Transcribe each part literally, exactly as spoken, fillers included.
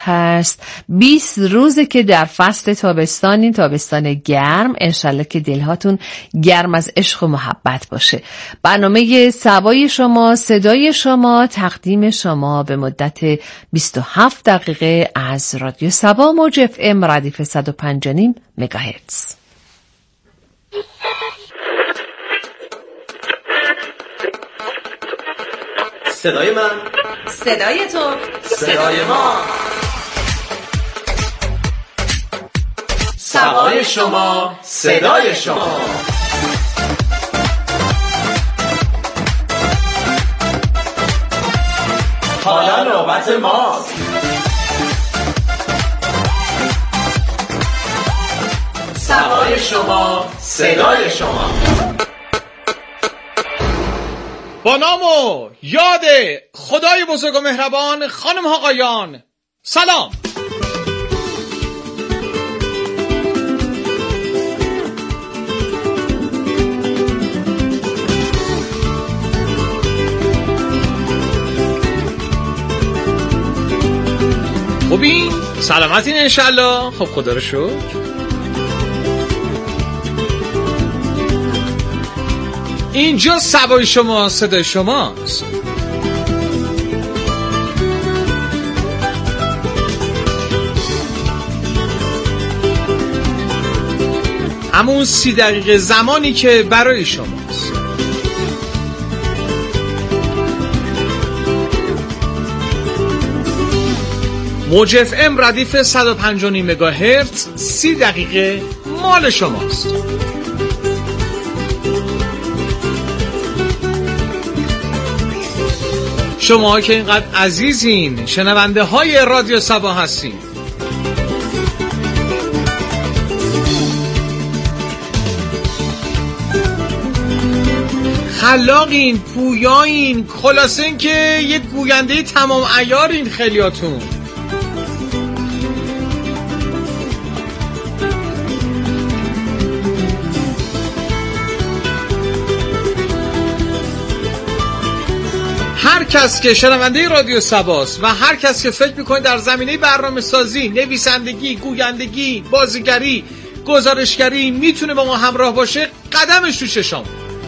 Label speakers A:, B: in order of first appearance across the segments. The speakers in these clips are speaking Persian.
A: هست. بیست روزه که در فصل تابستانی، تابستان گرم، انشالله که دلهاتون گرم از عشق و محبت باشه. برنامه سبای شما، صدای شما، تقدیم شما به مدت بیست و هفت دقیقه از رادیو سبا موج اف ام ردیف صد و پنج و نیم مگاهرتز.
B: صدای من،
C: صدای تو،
B: صدای ما. سبای شما، صدای شما. حالا نوبت ماست. سبای شما، صدای شما.
D: با نام و یاد خدای بزرگ و مهربان، خانم ها آقایان، سلام. خوبین؟ سلامتین انشالله؟ خب خدا رو شکر. اینجا سبای شما، صدای شماست. همون سی دقیقه زمانی که برای شماست. موج اف ام ردیف صد و پنج و نیم مگاهرتز، سی دقیقه مال شماست. شما که اینقدر عزیزین، شنونده های رادیو سبا هستین، خلاقین، پویایین، خلاصه این که یک گوینده تمام عیارین خیلیاتون. هر کس که شنونده رادیو سباست و هر کس که فکر میکنه در زمینه برنامه سازی، نویسندگی، گویندگی، بازیگری، گزارشگری میتونه با ما همراه باشه، قدمش تو چشام.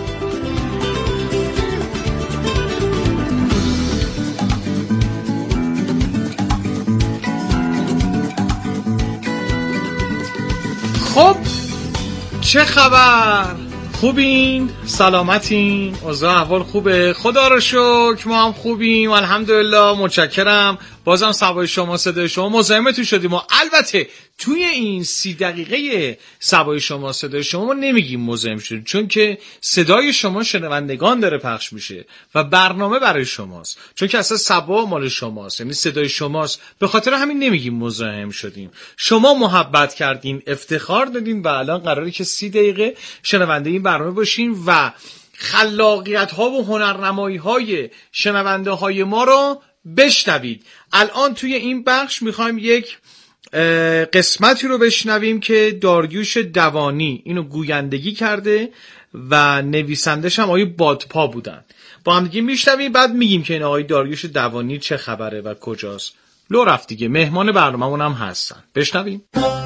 D: خب چه خبر؟ خوبین؟ سلامتین؟ اوضاع احوال خوبه؟ خدا رو شکر ما هم خوبیم الحمدلله، متشکرم. بازم سبای شما، صدای شما مزاحمتون شدیم. و البته توی این سی دقیقه سبای شما، صدای شما ما نمیگیم مزاحم شدیم، چون که صدای شما شنوندگان داره پخش میشه و برنامه برای شماست، چون که اصلا سبا مال شماست، یعنی صدای شماست. به خاطر همین نمیگیم مزاحم شدیم. شما محبت کردین، افتخار دادین و الان قراره که سی دقیقه شنونده این برنامه باشین و خلاقیت ها و هنرنمایی های شنونده های ما رو بشنوید. الان توی این بخش میخوایم یک قسمتی رو بشنویم که داریوش دوانی اینو گویندگی کرده و نویسندش هم آقای بادپا بودن. با هم دیگه میشنویم، بعد میگیم که این آقای داریوش دوانی چه خبره و کجاست. لو رفت دیگه، مهمان برنامه‌مون هم هستن. بشنویم.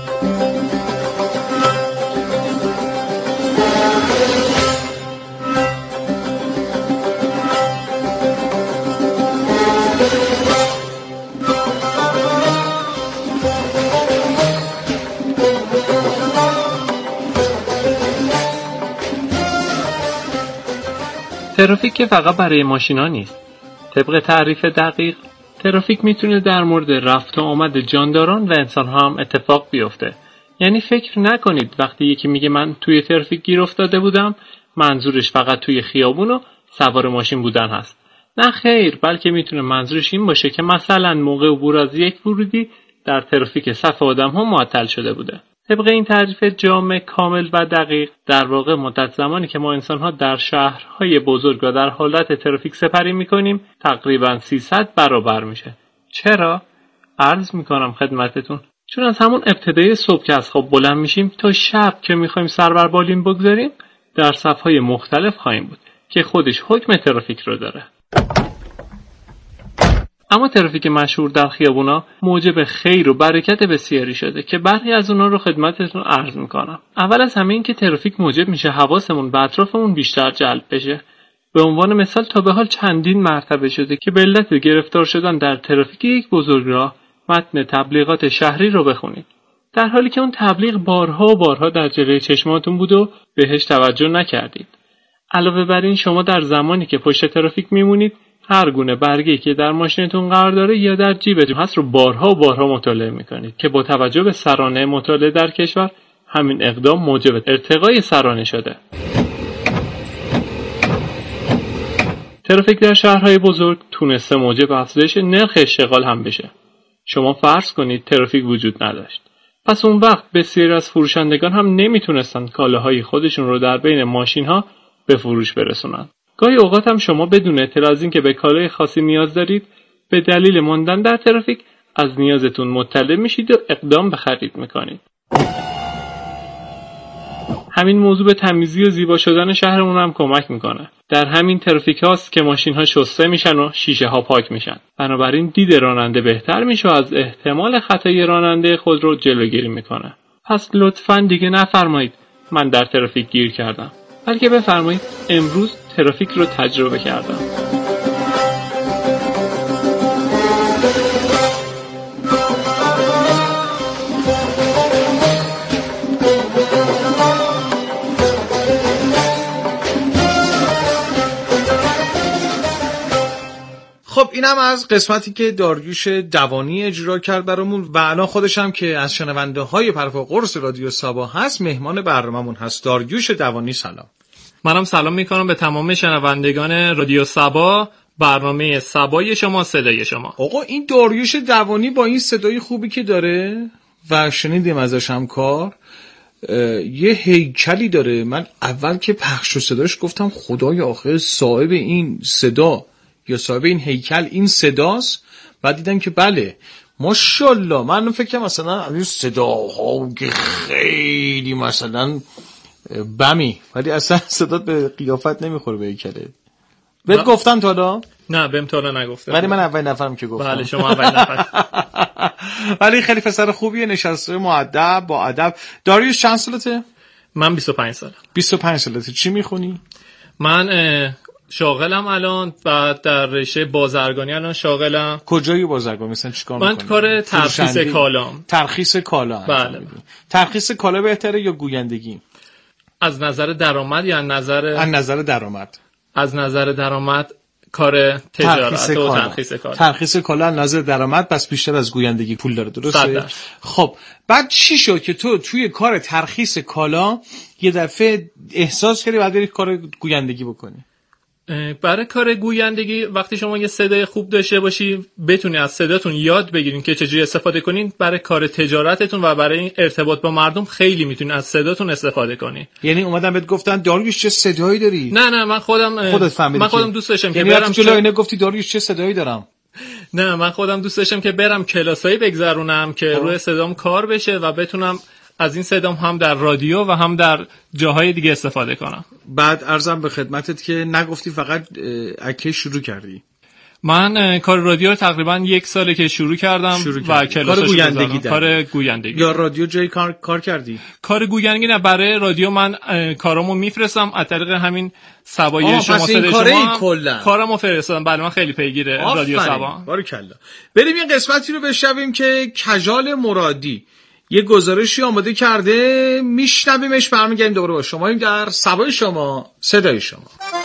E: ترافیک که فقط برای ماشینا نیست. طبق تعریف دقیق، ترافیک میتونه در مورد رفت و آمد جانداران و انسان‌ها هم اتفاق بیفته. یعنی فکر نکنید وقتی یکی میگه من توی ترافیک گیر افتاده بودم، منظورش فقط توی خیابون و سوار ماشین بودن هست. نه خیر، بلکه میتونه منظورش این باشه که مثلا موقع عبور از یک ورودی در ترافیک صف آدم‌ها معطل شده بوده. طبق این تعریف جامع، کامل و دقیق، در واقع مدت زمانی که ما انسان‌ها در شهرهای بزرگ و در حالت ترافیک سپری می‌کنیم تقریباً سیصد برابر میشه. چرا؟ عرض می‌کنم خدمتتون. چون از همون ابتدای صبح که از خواب بلند میشیم تا شب که می‌خوایم سر بر بالین بگذاریم در صف‌های مختلف خواهیم بود که خودش حکم ترافیک رو داره. اما ترافیک مشهور در خیابونا موجب خیر و برکت بسیاری شده که برخی از اونها رو خدمتتون عرض میکنم. اول از همه این که ترافیک موجب میشه حواسمون به اطرافمون بیشتر جلب بشه. به عنوان مثال تا به حال چندین مرتبه شده که به علت گرفتار شدن در ترافیک یک بزرگراه متن تبلیغات شهری رو بخونید، در حالی که اون تبلیغ بارها و بارها در جلوی چشماتون بود و بهش توجه نکردید. علاوه بر این شما در زمانی که پشت ترافیک میمونید هر گونه برگه‌ای که در ماشینتون قرار داره یا در جیبتون هست رو بارها و بارها مطالعه میکنید که با توجه به سرانه مطالعه در کشور همین اقدام موجب ارتقای سرانه شده. ترافیک در شهرهای بزرگ تونسته موجب افزایش نرخ اشتغال هم بشه. شما فرض کنید ترافیک وجود نداشت. پس اون وقت بسیاری از فروشندگان هم نمیتونستن کالاهای خودشون رو در بین ماشین‌ها به فروش برسونن. گاهی اوقات هم شما بدون اطلاع از این که به کالای خاصی نیاز دارید به دلیل ماندن در ترافیک از نیازتون مطلع میشید و اقدام به خرید میکنید. همین موضوع به تمیزی و زیبا شدن شهرمون هم کمک میکنه. در همین ترافیک هاست که ماشین ها شسته میشن و شیشه ها پاک میشن. بنابراین دید راننده بهتر میشه و از احتمال خطای راننده خود رو جلوگیری میکنه. پس لطفاً دیگه نفرمایید من در ترافیک گیر کردم، بلکه بفرمایید امروز ترافیک رو تجربه کردم.
D: خب اینم از قسمتی که داریوش دوانی اجرا کرد برامون و الان خودش هم که از شنونده های پرف و قرص رادیو سبا هست مهمان برناممون هست. داریوش دوانی سلام.
E: منم سلام میکنم به تمام شنوندگان رادیو سبا، برنامه سبای شما صدای شما.
D: آقا این داریوش دوانی با این صدای خوبی که داره و شنیدیم ازش هم کار یه هیکلی داره. من اول که پخش و صداش گفتم خدای آخه صاحب این صدا یا صاحب این هیکل این صداست. بعد دیدم که بله ماشاءالله. من فکر مثلا از این صداها که خیلی مثلا بمی ولی اصلا صدات به قیافت نمیخوره به هیکله. بهت گفتم تا حالا؟
E: نه بهم تا حالا نگفتم.
D: ولی من اول نفرم که گفتم.
E: بله شما اول نفر.
D: ولی خیلی پسر خوبیه، نشسته مؤدب با ادب. داریوش چند سالته؟
E: من بیست و پنج سالم.
D: بیست و پنج سالته. چی میخونی؟
E: من شاغلم الان، بعد در رشته بازرگانی الان شاغلم.
D: کجایی بازرگانی مثلا چیکار میکنی؟
E: من کار ترخیص کالام.
D: ترخیص کالا.
E: بله.
D: ترخیص کالا بهتره یا گویندگی؟
E: از نظر درآمد یا از نظر
D: از نظر درآمد؟
E: از نظر درآمد کار تجارت و ترخیص کالا.
D: ترخیص کالا از نظر درآمد پس بیشتر از گویندگی پول داره، درسته؟ خب بعد چی شد که تو توی کار ترخیص کالا یه دفعه احساس کردی بعد بری کار گویندگی بکنی؟
E: برای کار گویندگی وقتی شما یه صدای خوب داشته باشی بتونی از صداتون یاد بگیرین که چجوری استفاده کنین، برای کار تجارتتون و برای ارتباط با مردم خیلی میتونین از صداتون استفاده کنین.
D: یعنی اومدن بهت گفتن داریوش چه صدایی داری؟
E: نه نه من خودم
D: خودت فهمیدی.
E: من خودم دوست داشتم
D: یعنی
E: که برم
D: جلوی اینا گفتی داریوش چه صدایی دارم.
E: نه من خودم دوست داشتم که برم کلاسایی بگذرونم که روی صدام کار بشه و بتونم از این صدام هم در رادیو و هم در جاهای دیگه استفاده کنم.
D: بعد عرضم به خدمتت که نگفتی فقط اکی شروع کردی.
E: من کار رادیو رو تقریبا یک ساله که شروع کردم
D: شروع
E: و کلاس
D: کار گویندگی دارم.
E: کار گویندگی.
D: یا رادیو جای کار کار کردی؟
E: کار گویندگی نه، برای رادیو من کارامو میفرستم از طریق همین سبای شما صدای شما
D: کلا
E: کارامو فرستادم. بله من خیلی پیگیر رادیو سبا.
D: باریکلا. بریم این قسمتی رو بشنویم که کجال مرادی یه گزارشی آماده کرده، میشنویمش برمیگردیم دوباره با شما. این در سبای شما صدای شما.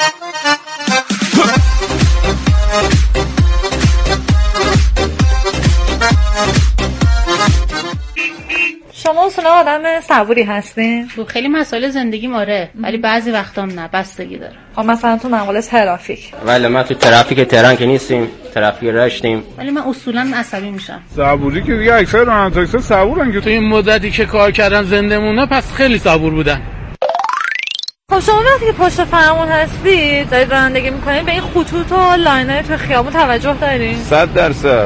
C: شما اصلا آدم صبوری هستین؟
F: تو خیلی مسائل زندگیم آره، ولی بعضی وقتام نه، بستگی داره.
C: خب مثلا تو مقاله ترافیک.
G: ولی ما تو ترافیک تهران که نیستیم، ترافیک رشتیم.
F: ولی من اصولا عصبی میشم.
H: صبوری که دیگه اکثر راننده تاکسی صبورن که تو این مدتی که کار کردن زنده مونده، پس خیلی صبور بودن.
C: خب شما وقتی که پشت فرمون هستید دارید رانندگی میکنید به این خطوط و لاینای تو خیابون توجه دارین؟
H: صد درصد.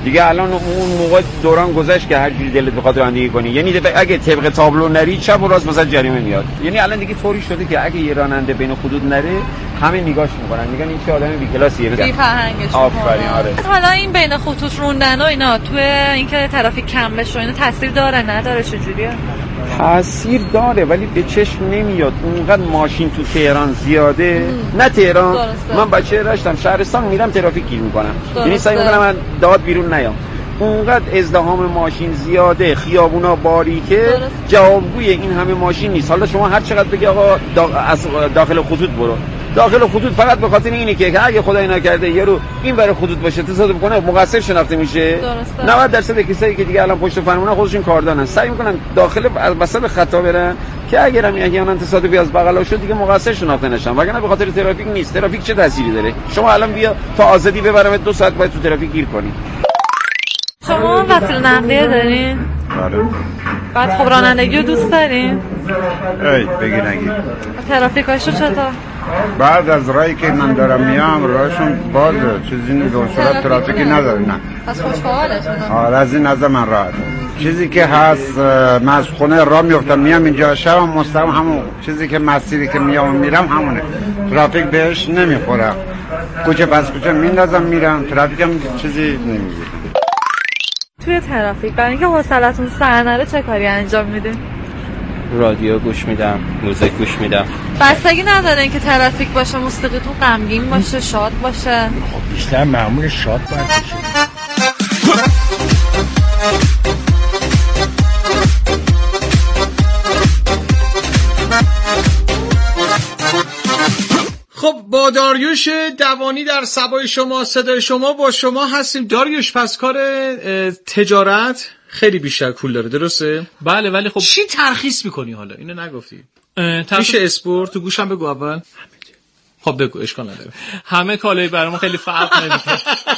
I: دیگه الان اون موقع دوران گذشت که هر جوری دلت بخواد رانندگی کنی. یعنی اگه طبق تابلو نری چپ و راست مثلا جریمه میاد. یعنی الان دیگه طوری شده که اگه یه راننده بین خطوط نره همه نگاهش میکنن، میگن این چه آدم بی کلاسیه.
C: بی فرهنگش.
I: آفرین. آره.
C: حالا این بین خطوط روندن و اینا تو اینکه ترافیک کم بشه اینا تاثیر داره نداره چجوریه؟
I: تاثیر داره ولی به چشم نمیاد. اونقدر ماشین تو تهران زیاده. ام. نه تهران درسته. من بچه داشتم شهرستان میرم ترافیک گیر میکنم، یعنی سعی میکنم من داد بیرون نیام. اونقدر ازدحام ماشین زیاده، خیابونا باریکه، جوابگوی این همه ماشین نیست. حالا شما هر چقدر بگی آقا از داخل خطوط برو، داخل خطوط فقط به خاطر اینه که اگه خدای نکرده یارو این برای خطوط باشه تصادف کنه مقصر شناخته میشه. نود درصد کسایی که دیگه الان پشت فرمون خودشون کاردانن سعی میکنن داخل وسط خطا برن که اگر هم احیانا تصادفی از بغل شد دیگه مقصر شناخته نشن، وگرنه به خاطر ترافیک نیست. ترافیک چه تأثیری داره؟ شما الان بیا تا آزادی ببرم دو ساعت باید تو ترافیک گیر کنی.
C: شما وسیله نقلیه دارین؟
J: آره.
C: بعد خب رانندگی رو دوست دارین؟
J: ای بگی نگی.
C: ترافیکاشو چطور؟
J: بعد از راهی که من دارم میام راهشون بازه، چیزی نیست، صورت ترافیکی نداره. نه
C: پس خوشحالشون.
J: آره از این نظر من راحت. چیزی که هست من از خونه راه میافتم میام اینجا شبم مستقیم همون چیزی که مسیری که میام میرم همونه، ترافیک بهش نمیخورم، کوچه پس کوچه میندازم میرم، ترافیک هم چیزی نمیگیره.
C: توی ترافیک برای اینکه حوصلتون سر نره چه کاری انجام میدین؟
G: رادیو گوش میدم، موزیک گوش میدم.
C: بستگی نداره اینکه ترافیک باشه موسیقیتون غمگین باشه شاد باشه؟
K: خب بیشتر معمول شاد باید باشه.
D: خب با داریوش دوانی در سبای شما صدای شما با شما هستیم. داریوش پس کار تجارت خیلی بیشتر کول داره درسته؟
E: بله ولی خب
D: چی ترخیص میکنی حالا؟ اینو نگفتی. میشه اسپورت تو گوشم بگو اول. خب بگو اشکال نداره.
E: همه کالای برام خیلی فرق نمیکنه.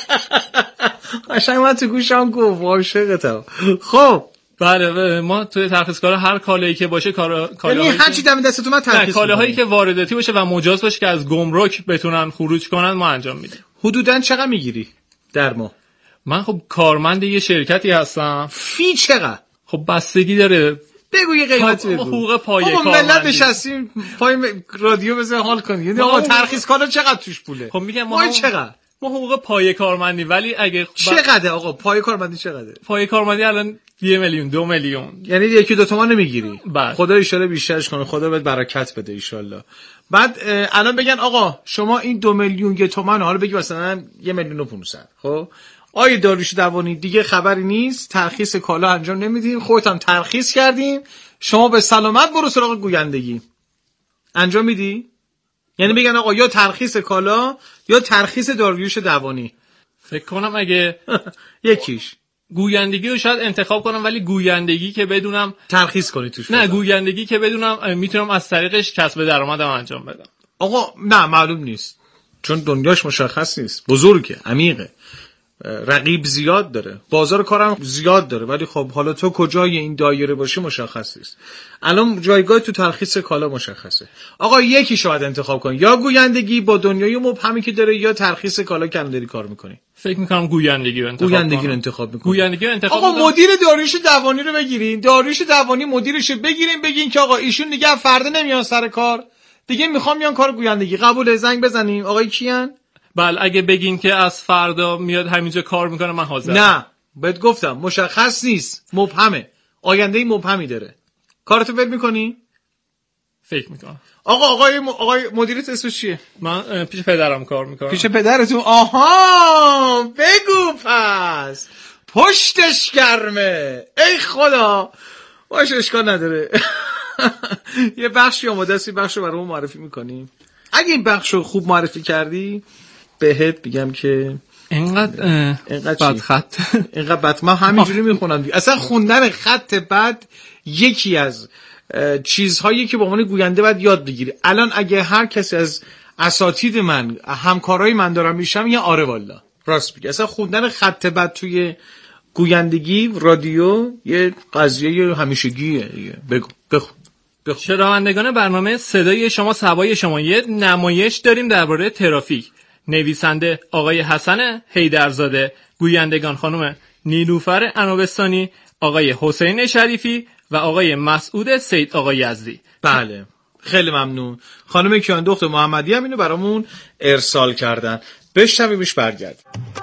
D: قشنگ من تو گوشم گفت عاشقتم. خب
E: بله ما توی ترخیصکارا هر کالایی که باشه کارا
D: کالاهایی یعنی هر چی دم دستتون من ترخیص
E: کالاهایی که وارداتی باشه و مجاز باشه که از گمرک بتونن خروج کنن ما انجام میدیم.
D: حدوداً چقدر میگیری در ماه؟
E: من خب کارمند یه شرکتی هستم.
D: فی چقدر؟
E: خب بستگی داره.
D: بگو یه قیمتی بگو.
E: حقوق پایه
D: کارمندی. آقا ملت نشستیم پای رادیو بزن حال کنی. یعنی آقا ترخیص کالا چقدر توش پوله؟
E: خب میگم ما
D: چقدر؟
E: ما حقوق پایه کارمندی ولی اگه
D: چقدر آقا پایه کارمندی چقدره؟
E: پایه کارمندی الان یه میلیون دو میلیون
D: یعنی یکی دو تومن نمیگیری.
E: بله.
D: خدا ان شاءالله بیشترش کنه، خدا بهت برکت بده ان شاءالله. بعد الان بگن آقا شما این دو میلیون یه تومن حالا بگی مثلا یه میلیون و پانصد. خب آیه داریوش دوانی دیگه خبری نیست، ترخیص کالا انجام نمیدیم، خودت هم ترخیص کردیم، شما به سلامت برو سراغ گویندگی. انجام میدی؟ یعنی بگن آقا یا ترخیص کالا یا ترخیص داریوش دوانی.
E: فکر کنم اگه
D: یکیش
E: گویندگی رو شاید انتخاب کنم، ولی گویندگی که بدونم
D: ترخیص کنی توش.
E: نه گویندگی که بدونم میتونم از طریقش کسب درآمدم انجام بدم.
D: آقا نه معلوم نیست چون دنیاش مشخص نیست، بزرگه، عمیقه، رقیب زیاد داره، بازار کارم زیاد داره، ولی خب حالا تو کجای این دایره باشی مشخص نیست. الان جایگاه تو ترخیص کالا مشخصه. آقا یکی شاید انتخاب کن، یا گویندگی با دنیای مبهمی که داره یا ترخیص کالا که داری کار میکنی.
E: فکر میکنم گویندگی رو انتخاب
D: گویندگی
E: کنم.
D: رو انتخاب میکنی.
E: گویندگی رو انتخاب
D: آقا
E: میکنم.
D: مدیر داریوش دوانی رو بگیرین، داریوش دوانی مدیرش رو بگیرین، بگین که آقا ایشون دیگه فردا نمیان سر کار، دیگه میخوام میان کار گویندگی. قبول؟ زنگ بزنیم. آقای کیان؟
E: بله اگه بگین که از فردا میاد همینجا کار میکنه من حاضرم.
D: نه بهت گفتم مشخص نیست، مبهمه، آینده مبهمی داره. کارتو بد میکنی؟
E: فکر میکنم.
D: آقا آقای م... آقای مدیرت اسمش چیه؟
E: من پیش پدرم کار میکنم.
D: پیش پدرتون؟ آها بگو پس پشتش گرمه. ای خدا باش اشکال نداره. یه بخشی آماده است، بخشو برامون معرفی میکنیم. اگه این بخشو خوب معرفی کردی بهت میگم که
E: اینقدر
D: اینقدر
E: بد خط
D: اینقدر بد من همینجوری میخونم دیگه. اصلا خوندن خط بد یکی از چیزهایی که با عنوان گوینده باید یاد بگیری. الان اگه هر کسی از اساتید من همکارای من دارم میشم یه آره والا راست میگه. اصلا خوندن خط بد توی گویندگی رادیو یه قضیه همیشگیه. بگو بخون.
E: شنوندگان برنامه صدای شما سبای شما، یه نمایش داریم درباره ترافیک. نویسنده آقای حسن حیدرزاده، گویندگان خانم نیلوفر انوبستانی، آقای حسین شریفی و آقای مسعود سید آقا یزدی.
D: بله خیلی ممنون. خانم کیان دختر محمدی هم اینو برامون ارسال کردن. بشنویمش برگرد.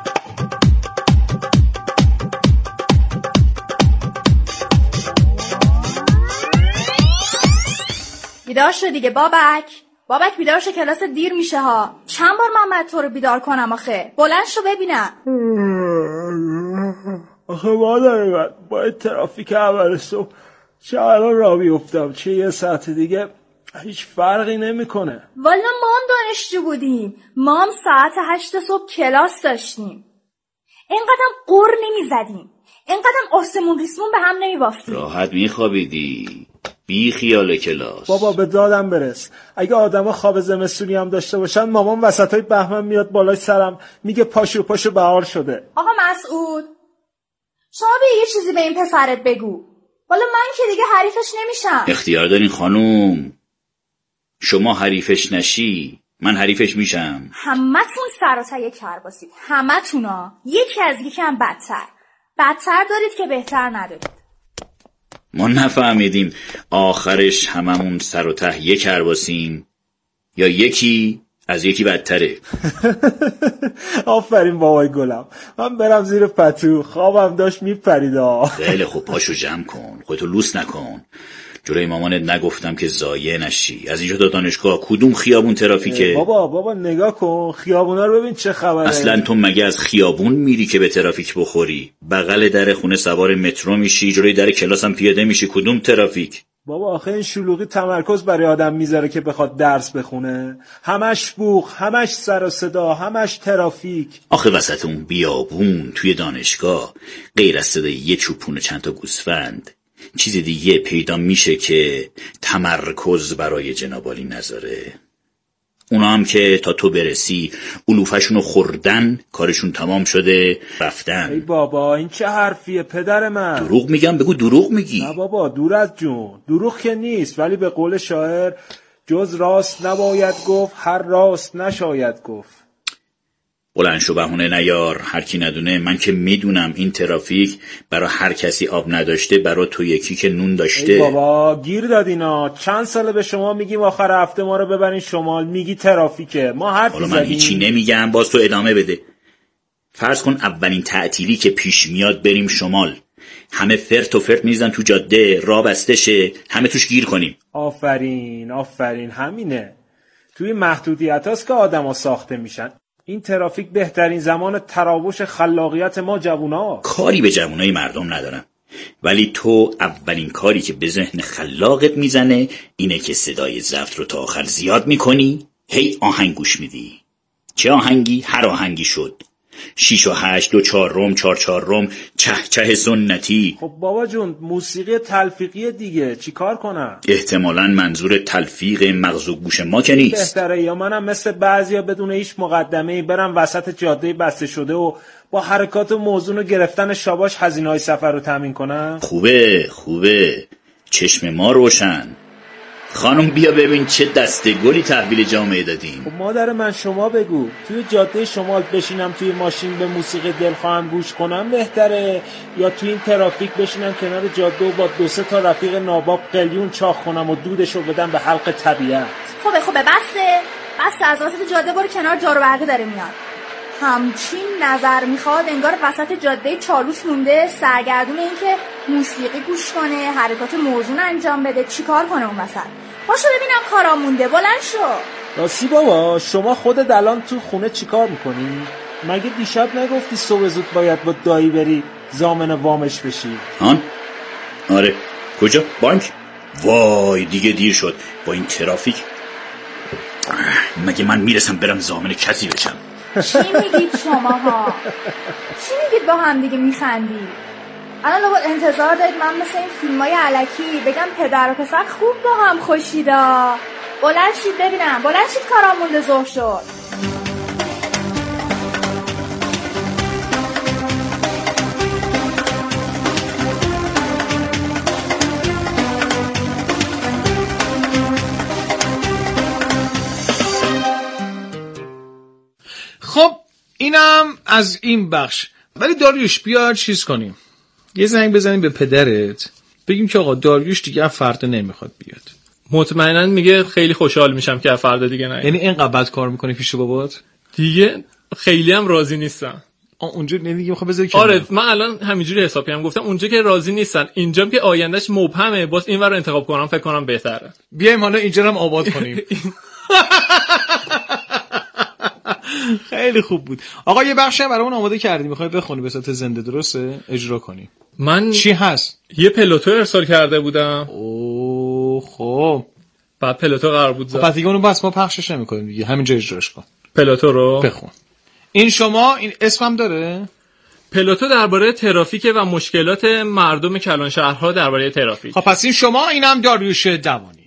L: بیدار شو دیگه بابک. بابک بیدار شو، کلاس دیر میشه ها. چند بار محمد تو رو بیدار کنم آخه؟ بلند شو ببینم.
M: آخه مادر من با ترافیک اول صبح چه الان راه بیفتم چه یه ساعت دیگه هیچ فرقی نمیکنه.
L: والا ما هم دانشجو بودیم، ما هم ساعت هشت صبح کلاس داشتیم. اینقدرم قر نمیزدیم، اینقدرم آسمون ریسمون به هم نمیبافتیم.
N: راحت میخوابیدی بی خیال کلاس.
M: بابا به دادم برس. اگه آدما خواب زمستونی هم داشته باشن، مامان وسطای بهمن میاد بالای سرم میگه پاشو پاشو بهار شده.
L: آقا مسعود شما به یه چیزی به این پسرت بگو، والا من که دیگه حریفش نمیشم.
N: اختیار دارین خانوم، شما حریفش نشی من حریفش میشم.
L: همتون سر و ته کرباسید، همتونا یکی از یکی هم بدتر بدتر دارید که بهتر ندارید.
N: ما نفهمیدیم آخرش هممون سر و ته یک کرباسیم یا یکی از یکی بدتره.
M: آفرین بابای گلم. من برم زیر پتو، خوابم داشت میپرید.
N: خیلی خوب پاشو جمع کن، خودتو لوس نکن. جلوی مامانت نگفتم که ضایع نشی. از اینجا تا دانشگاه کدوم خیابون ترافیکه؟
M: بابا بابا نگاه کن خیابونا رو ببین چه خبره.
N: اصلا تو مگه از خیابون میری که به ترافیک بخوری؟ بغل در خونه سوار مترو میشی، جلوی در کلاسم پیاده میشی. کدوم ترافیک؟
M: بابا آخه این شلوغی تمرکز برای آدم میذاره که بخواد درس بخونه. همش بوق، همش سر و صدا، همش ترافیک.
N: آخه وسط اون بیابون توی دانشگاه غیر از صدای یه چوپون و چند تا گوسفند چیز دیگه پیدا میشه که تمرکز برای جنابالی نذاره. اونا هم که تا تو برسی علوفشونو خوردن، کارشون تمام شده رفتن.
M: ای بابا این چه حرفیه پدر من؟
N: دروغ میگم بگو دروغ میگی.
M: نه بابا دور از جون، دروغ که نیست، ولی به قول شاعر جز راست نباید گفت هر راست نشاید گفت.
N: بلند شو بهونه نیار، هر کی ندونه. من که میدونم این ترافیک برای هر کسی آب نداشته، برای تو یکی که نون داشته.
M: ای بابا گیر دادینا. چند ساله به شما میگیم آخر هفته ما رو ببرین شمال، میگی ترافیکه. ما حرفی زدیم.
N: من هیچی نمیگم، باز تو ادامه بده. فرض کن اولین تعطیلی که پیش میاد بریم شمال، همه فرت و فرت میریزن تو جاده، راه بسته شه، همه توش گیر کنیم.
M: آفرین آفرین همینه. توی محدودیت هاست که آدم ها ساخته میشن. این ترافیک بهترین زمان تراوش خلاقیت ما جوونا.
N: کاری به جوونای مردم ندارم، ولی تو اولین کاری که به ذهن خلاقت میزنه اینه که صدای ضبط رو تا آخر زیاد میکنی، هی آهنگ گوش میدی. چه آهنگی؟ هر آهنگی شد. شیش و هشت، دو چهار روم، چهار چهار روم، چه چه سنتی.
M: خب بابا جون موسیقی تلفیقی دیگه، چی کار کنم؟
N: احتمالاً منظور تلفیق مغز و گوش ما که نیست.
M: بهتره یا منم مثل بعضیا بدون هیچ مقدمه‌ای برم وسط جاده بسته شده و با حرکات و موزون و گرفتن شاباش هزینه‌های سفر رو تامین کنم؟
N: خوبه خوبه، چشم ما روشن. خانم بیا ببین چه دسته گلی تحویل جامعه دادیم.
M: خب مادر من شما بگو، توی جاده شمال بشینم توی ماشین به موسیقی دلخواهم گوش کنم بهتره، یا توی این ترافیک بشینم کنار جاده و با دو سه تا رفیق ناباب قلیون چاخ کنم و دودشو بدم به حلق طبیعت؟
L: خوبه خوبه بسته بسته از وسط جاده برو کنار، جارو برقی داره میاد. همچین نظر میخواد انگار وسط جاده چالوس مونده سرگردون این که موسیقی گوش کنه، حرکات موزون انجام بده، چیکار کنه اون وسط؟ پاشو ببینم کارا مونده، بلند شو.
M: راستی بابا شما خودت الان تو خونه چیکار میکنی؟ مگه دیشب نگفتی صبح زود باید با دایی بری ضامن وامش بشی؟
N: هان؟ آره. کجا؟ بانک؟ وای دیگه دیر شد با این ترافیک. مگه من میرسم برم ضامن کسی بشم؟
L: چی میگید شماها؟ چی میگید با هم دیگه میخندید؟ الان لابد انتظار دارید من مثل این فیلمای علکی بگم پدر و پسر خوب با هم خوشیدا. بلند شید ببینم، بلند شید کارام مونده ظهر شد.
D: از این بخش. ولی داریوش بیا چیز کنیم، یه زنگ بزنیم به پدرت بگیم که آقا داریوش دیگه فردا نمیخواد بیاد.
E: مطمئنا میگه خیلی خوشحال میشم که فردا دیگه نه.
D: یعنی اینقدر بد کار میکنی پیش بابات؟
E: دیگه خیلی هم راضی نیستم.
D: اونجا نمیگه میخواد بذاری کنار.
E: آره من الان همینجوری حسابی هم گفتم اونجا که راضی نیستن، اینجام که آیندهش مبهمه، باز اینور رو انتخاب کنم فکر کنم بهتره.
D: بیایم حالا اینجا رو هم آباد کنیم. خیلی خوب بود. آقا یه بخشی برامون آماده کردی، میخوای بخونی به صورت زنده، درسته؟ اجرا کنی.
E: من
D: چی هست؟
E: یه پلوتو ارسال کرده بودم.
D: اوه خب
E: بعد پلوتو قرار بود زد.
D: خب دیگه اونو بس ما پخشش نمی‌کنیم دیگه، همینجا اجراش کن.
E: پلوتو رو
D: بخون. این شما این اسمم داره؟
E: پلوتو درباره ترافیک و مشکلات مردم کلان شهرها درباره ترافیک.
D: خب پس این شما، اینم داریوش دوانی.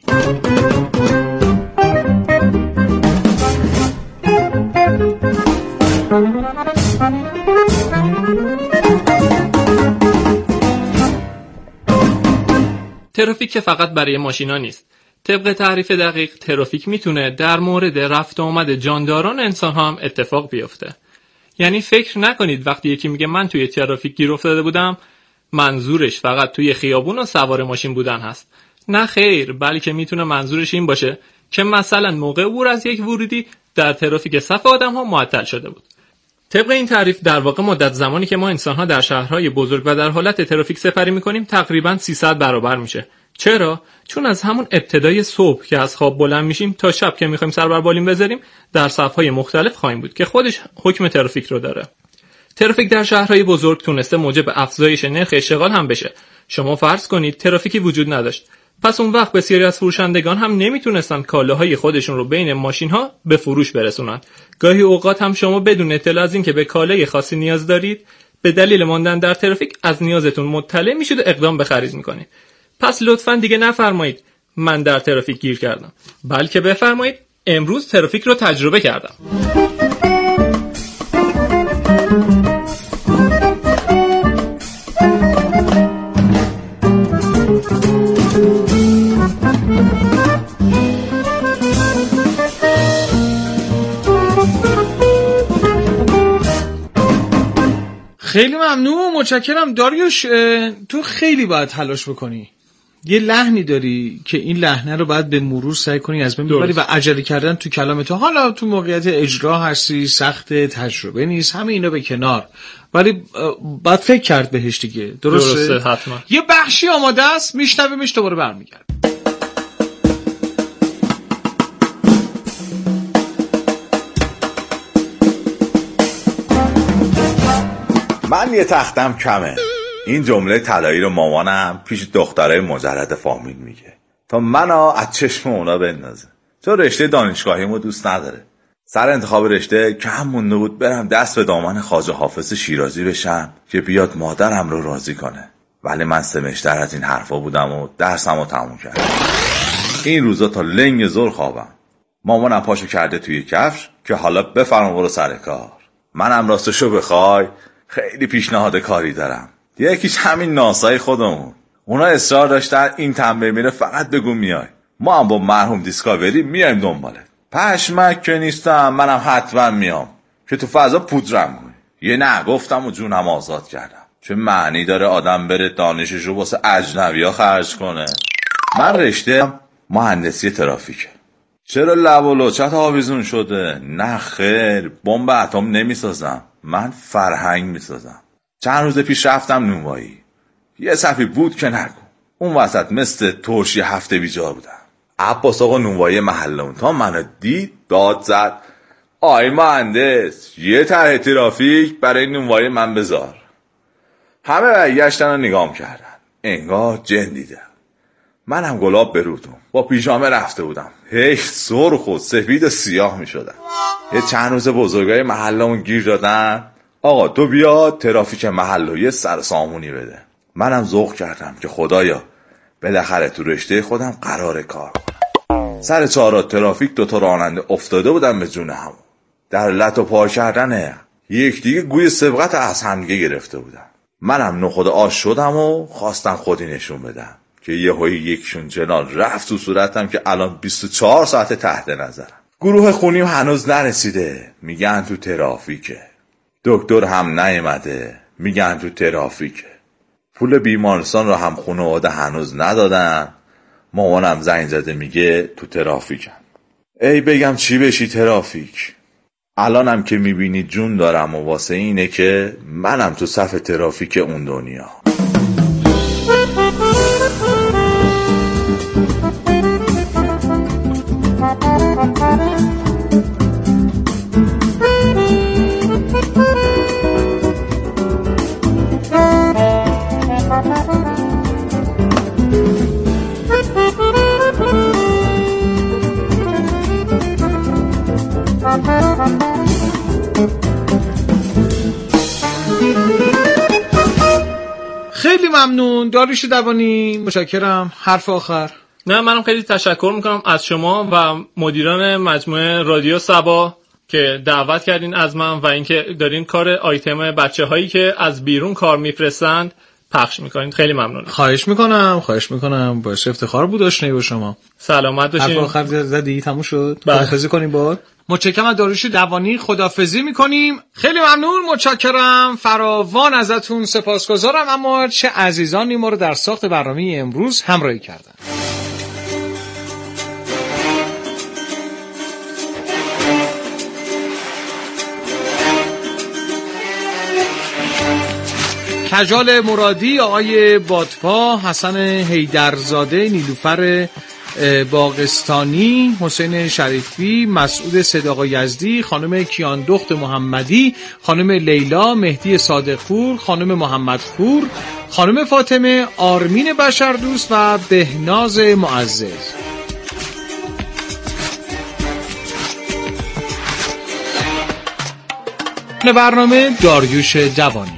E: ترافیک که فقط برای ماشینا نیست. طبق تعریف دقیق ترافیک میتونه در مورد رفت و آمد جانداران انسان ها هم اتفاق بیفته. یعنی فکر نکنید وقتی یکی میگه من توی ترافیک گیر افتاده بودم منظورش فقط توی خیابون و سوار ماشین بودن هست. نه خیر، بلکه میتونه منظورش این باشه که مثلا موقع عبور از یک ورودی در ترافیک صف آدم ها معطل شده بود. طبق این تعریف در واقع مدت زمانی که ما انسان‌ها در شهرهای بزرگ و در حالت ترافیک سپری می‌کنیم تقریباً سیصد برابر میشه. چرا؟ چون از همون ابتدای صبح که از خواب بلند میشیم تا شب که می‌خوایم سر بر بالین بذاریم در صف‌های مختلف خواهیم بود که خودش حکم ترافیک رو داره. ترافیک در شهرهای بزرگ تونسته موجب افزایش نرخ اشتغال هم بشه. شما فرض کنید ترافیکی وجود نداشت. پس اون وقت بسیاری از فروشندگان هم نمیتونستن کالاهای خودشون رو بین ماشین‌ها به فروش برسونن. گاهی اوقات هم شما بدون اطلاع از این که به کالای خاصی نیاز دارید به دلیل ماندن در ترافیک از نیازتون مطلع میشید و اقدام به خرید میکنید. پس لطفاً دیگه نفرمایید من در ترافیک گیر کردم، بلکه بفرمایید امروز ترافیک رو تجربه کردم.
D: خیلی ممنون، متشکرم داریوش. تو خیلی باید تلاش بکنی. یه لحنی داری که این لحنه رو باید به مرور سعی کنی از بین ببری و عجله کردن تو کلام تو. حالا تو موقعیت اجرا هستی، سخت، تجربه نیست، همه اینا به کنار، ولی باید فکر کرد بهش دیگه. درسته؟
E: درسته حتما.
D: یه بخشی آماده است، میشنویمش دوباره برمیگرد.
O: من یه تختم کمه. این جمله طلایی رو مامانم پیش دخترای مجرد فامیل میگه تا منو از چشم اونا بندازه، چون رشته دانشگاهیمو دوست نداره. سر انتخاب رشته کم مونده بود برم دست به دامن خواجه حافظ شیرازی بشم که بیاد مادرم رو راضی کنه، ولی من سمشتر از این حرفا بودم و درسمو تموم کردم. این روزا تا لنگ زور خوابم. مامانم پاشو کرده توی کفش که حالا بفرما برو سر کار. منم راستشو بخوای خیلی پیشنهاد کاری دارم. یکیش همین ناسای خودمون. اونا اصرار داشتن این تنبیه میره فقط بگو میای، ما هم با مرحوم دیسکاوری میایم دنبالت. پشمک که نیستم، منم حتما میام که تو فضا پودرم کنی. یه نه گفتم و جونم آزاد کردم. چه معنی داره آدم بره دانشش رو واسه اجنبیا خرج کنه؟ من رشته مهندسی ترافیکه. چرا لب و لوچت آویزون شده؟ نه خیر، بمب اتم نمیسازم، من فرهنگ میسازم. چند روز پیش رفتم نونوایی، یه صفی بود که نگو، اون وسط مثل ترشی هفته بیجار بودم. عباس آقا نونوایی محلمون تا منو دید داد زد آی مهندس یه طرح ترافیک برای نونوایی من بذار. همه برگشتن و نگام کردن انگار جن دیدم. منم گلاب برودم با پیژامه رفته بودم، هی سرخ و سفید و سیاه می شدم. یه چند روز بزرگای محلمون گیر دادن آقا تو بیا ترافیک محل یه سر سامونی بده. منم ذوق کردم که خدایا بالاخره تو رشته خودم قرار کار کنم. سر چهارراه ترافیک دوتا راننده افتاده بودن به جون هم، در لط و پا کردن یک دیگه گوی سبقت از همدیگه گرفته بودن. منم نخود آش شدم و خواستم خودی نشون بدم که یه هایی یکشون جنال رفت تو صورتم که الان بیست و چهار ساعت تحت نظرم. گروه خونیم هنوز نرسیده، میگن تو ترافیکه. دکتر هم نیامده، میگن تو ترافیکه. پول بیمارستان رو هم خانواده هنوز ندادن. مامانم زنگ زده میگه تو ترافیکم. ای بگم چی بشی ترافیک. الانم که میبینی جون دارم و واسه اینه که منم تو صف ترافیک اون دنیا.
D: خیلی ممنون داریوش دوانی، متشکرم. حرف آخر.
E: نه منم خیلی تشکر میکنم از شما و مدیران مجموعه رادیو صبا که دعوت کردین از من و اینکه دارین کار آیتم بچه هایی که از بیرون کار میفرستند پخش میکنین. خیلی ممنونم.
D: خواهش میکنم خواهش میکنم باعث افتخار بود آشنایی با شما.
E: سلامت باشین.
D: حرف آخر زدی تموم شد. خداحافظی کنیم با متشکرم از داریوش دوانی. خداحافظی میکنیم. خیلی ممنون، متشکرم، فراوان ازتون سپاسگزارم. اما چه عزیزانی ما رو در ساخت برنامه امروز همراهی کردن. کجال مرادی، آقای بادپا، حسن حیدرزاده، نیلوفر باغستانی، حسین شریفی، مسعود صداقا یزدی، خانم کیاندخت محمدی، خانم لیلا، مهدی صادقپور، خانم محمدپور، خانم فاطمه، آرمین بشردوست و بهناز معزز. برنامه داریوش دوانی.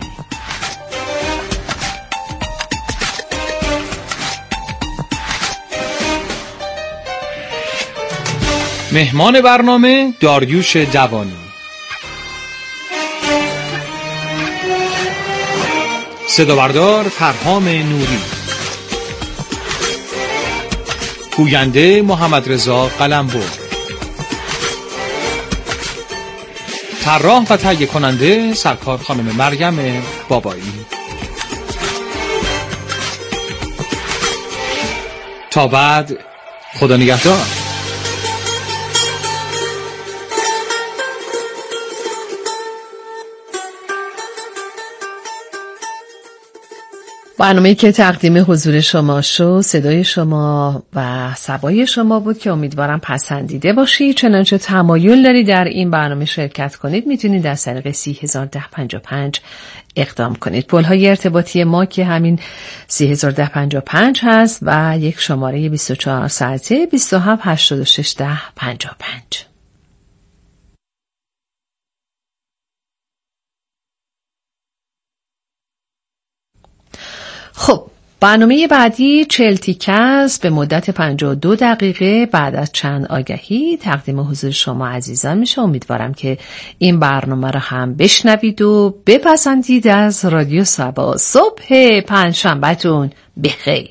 D: مهمان برنامه داریوش دوانی. صدا بردار فرهام نوری. گوینده محمد رضا قلمبر. طراح و تهیه کننده سرکار خانم مریم بابایی. تا بعد، خدا نگهدار.
A: برنامه‌ای که تقدیم حضور شما شد، صدای شما و صبای شما بود که امیدوارم پسندیده باشید. چنانچه تمایل دارید در این برنامه شرکت کنید، میتونید از طریق سی هزار ده پنجاه و پنج اقدام کنید. پل‌های ارتباطی ما که همین سی هزار ده پنجاه و پنج هست و یک شماره بیست و چهار ساعته بیست و هفت هشتاد و شش ده پنجاه و پنج. خب برنامه بعدی چهل تیکه است به مدت پنجاه و دو دقیقه بعد از چند آگهی تقدیم حضور شما عزیزان میشه. امیدوارم که این برنامه رو هم بشنوید و بپسندید. از رادیو صبا. صبح پنجشنبه‌تون بخیر.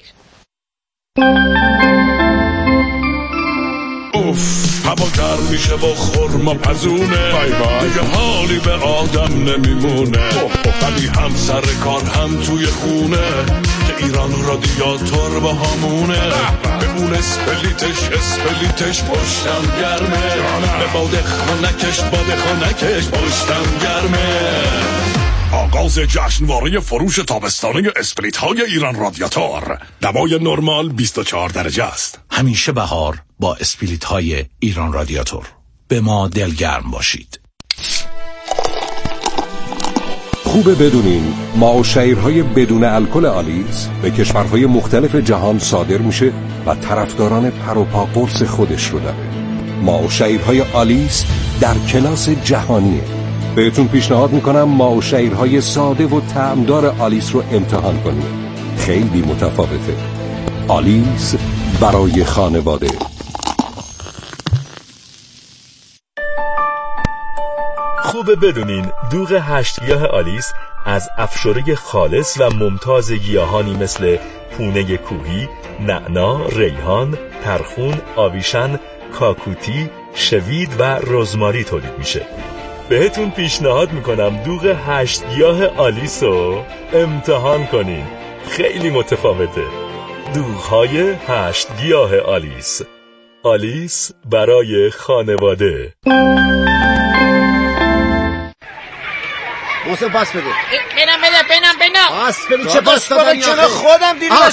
P: اوف هوا گرم میشه با خورما پزونه، دیگه حالی به آدم نمیمونه. ولی هم سر کار هم توی خونه که ایران رادیاتور با همونه. به اون اسپلیتش اسپلیتش پشتم گرمه، به باده خانکش باده خانکش پشتم گرمه. آغاز جشنواره فروش تابستانه اسپلیت های ایران رادیاتور. دمای نرمال بیست و چهار درجه است.
Q: همیشه بهار با اسپلیت های ایران رادیاتور. به ما دلگرم باشید.
R: خوبه بدونین ما و شیرهای بدون الکل آلیس به کشورهای مختلف جهان صادر میشه و طرفداران پر و پا قرص خودش رو داره. ما و شیرهای آلیس در کلاس جهانیه. بهتون پیشنهاد میکنم ما و شیرهای ساده و طعمدار آلیس رو امتحان کنید. خیلی متفاوته. آلیس برای خانواده.
S: خوبه بدونین دوغ هشت گیاه آلیس از افشوره خالص و ممتاز گیاهانی مثل پونه کوهی، نعنا، ریحان، ترخون، آویشن، کاکوتی، شوید و رزماری تولید میشه. بهتون پیشنهاد میکنم دوغ هشت گیاه آلیس رو امتحان کنین. خیلی متفاوته. دوغ‌های هشت گیاه آلیس. آلیس برای خانواده.
T: محسن پاس بده.
U: بینم بده بینم بینم
T: پاس بده. چه پاس دادنی آخه؟
U: خودم دیدم